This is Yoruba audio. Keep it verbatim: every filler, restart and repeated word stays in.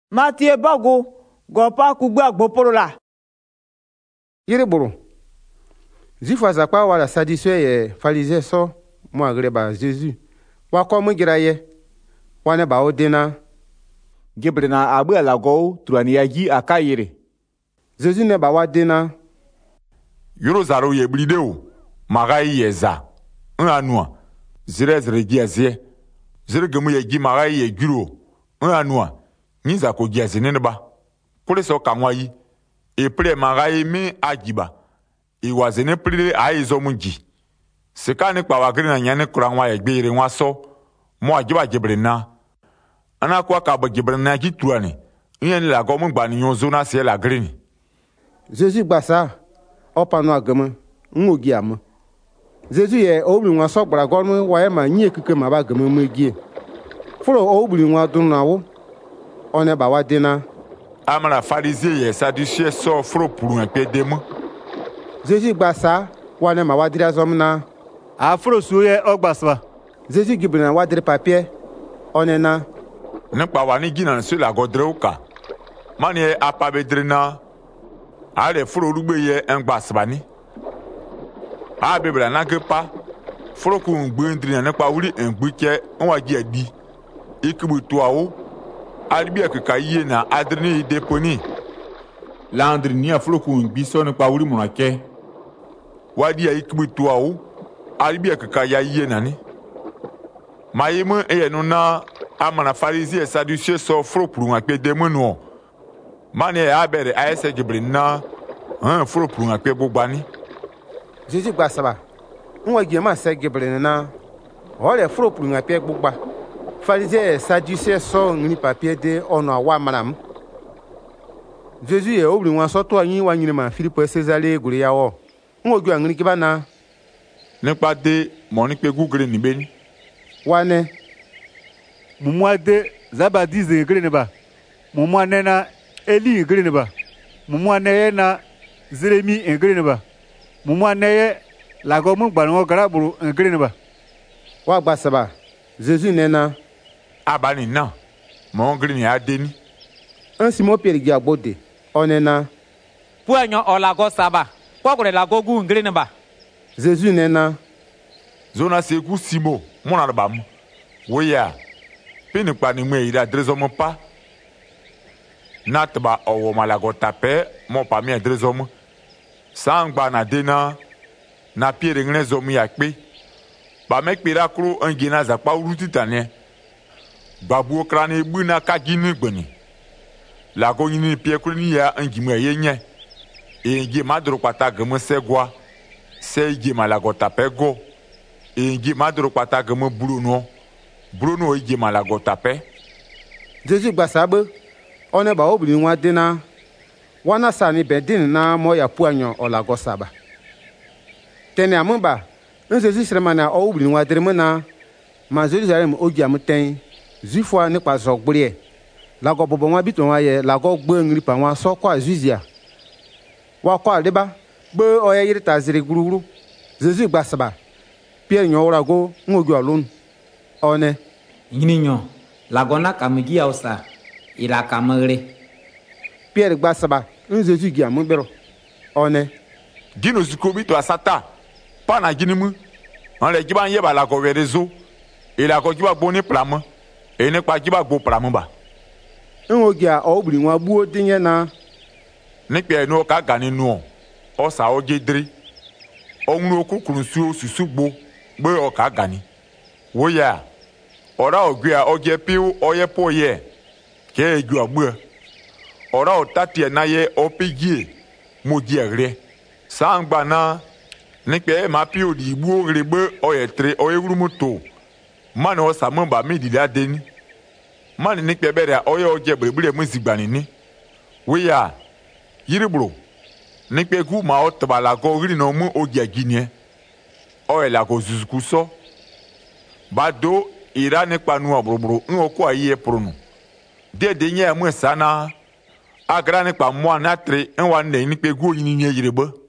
Matie bago gopa kugba gboporola. Yiri buru. Zifa zakwa wala sadiswe ye falize so mo agreba Jésus. Wa ko mo gira ye. Wa ne ba odena. Gebrena abu alago truani yaji akayire. Jésus ne ba wa dena. Yoro zaro ye blideo. Magai yeza. Un anua. Zire zire giazie. Zire gemu ye gi magai ye giro. Un anua. Niza ko giazie neneba. Kole so kamwayi. E pre magai mi ajiba. I wazene pre a izo munji. Seka ne kwa wagri na nyane kurangwa ye gbere nwa so. Mo ajiba gebrena. Ana kwa kaba gebrena ki tuani. Yen la go mun gba ni yozo na se la green. Jésus gbasa. Opa no agama. Ngogi am. Jésus ye obli nwa so gbara gormu wa ye ma nyi ekike ma ba gama mu gie. Furo obli nwa dun na wo. One ba wa dena. Amala Pharisee ye Sadducée so fro pour un peu de mo. Jésus gbasa wa ne ma wa dira zomna. Afro suye ogbaswa. Jésus gibna wa dire papier. One na. Ne pa wa ni gina sur la godre oka. Mani e apabedrena. Ale fro rugbe ye engbasbani. A bebra na ke pa. Fro ku ngbendri na pa wuri engbuke onwa gi adi. Ikibu to awo. Albia ke kaye na adreni deponi. Landri ni afro ku ngbiso ne pa wuri monake. Wadi ya ikibu to awo. Albia ke kaye nani. Mayemu e no na amana Pharisee Sadducée so fro pour un peu de mono. Mane abere aese gibrina. Un fro pour un peu bobani. Jésus gbasa ba. Nwa gi ma se gibrina na. Ole fro pour un peu bobba. Pharisee Sadducée so ngni papier de ono awa manam. Jésus ye obri nwa so to anyi wa nyine ma Philippe Césaré guri yawo. Nwo gi angni kibana. Nípa de moni pe gugre ni beni. Wane Mumwa de Zabadize greneba. Mumwa nena Eli greneba. Mumwa neye na Zeremi greneba. Mumwa neye lago mun gbanwo garaburu greneba. wa gbasa ba. Jésus nena. Abani na. Mon gri ni adeni. Un Simon Pierre gi agbode. Onena. Puanyo olago saba. Kwakure lago gu ngreneba. Jésus nena. Zona se ku simo. Mona bam. Woya. Pini pa ni mwe ida drezomo pa. Natba owo malago tape. Mon pa mi drezomo. Sangba na dena. Na Pierre ngne zomu yakpe. Ba mek pira kru angina za pa uruti tane. Babu krane bu na ka gini gbani. La go ni Pierre kru ni ya angimu yenye. E ngi madro pata gemu segwa. Se ngi malago tape go. E ngi madro pata gemu Bruno. Bruno ngi malago tape. Jésus gbasa be. One ba obri nwa dena. Wana sani bedin na mo ya puanyo olago saba. Tene amumba. Un Jésus sremana o obri nwa dermena. Ma Jérusalem ogi amten. Zifwa ne pa zogbrie. Lago bobo nwa biton wa ye lago gbe ngri pa nwa so kwa zuzia. Wa kwa deba be oya yirita zire guruguru. Jésus gbasa ba. Pierre nyo orago ngogi alun. One Yininyo, lagona kamegi ausa, ila kamere. Pierre gbasa ba. Un Jésus gi amumbero. One Gino zikobi to asata. Pa na gini mu. On le giba yeba la go rezo. E la go giba boni plama. E ne pa giba go plama ba. ngogi a obri nwa buo dinye na. Ne pe no ka gani no. O sa o gedri. O nru okukuru su susugbo. Gbe o ka gani. Woya. Ora ogwe a oge piu oye po ye. Ke egu agbo. Ora o tati na ye opigie. Mo gi ere. Sangba na ne pe ma piu di bu ogregbe oye tre oye wuru moto. Man o sa mba mi di da deni. Man ne pe bere oye oge brebre mu zigbani ni. Woya. Yiribro. Ne pe ku ma o tbala go ri no mu oge ginie. Oye la go zuzuku so. Bado ira ne panu obrobro ngo ko aye prono de de nya mu sana agra ne pa mo anatre nwa ne ni pe go yin ni yirebe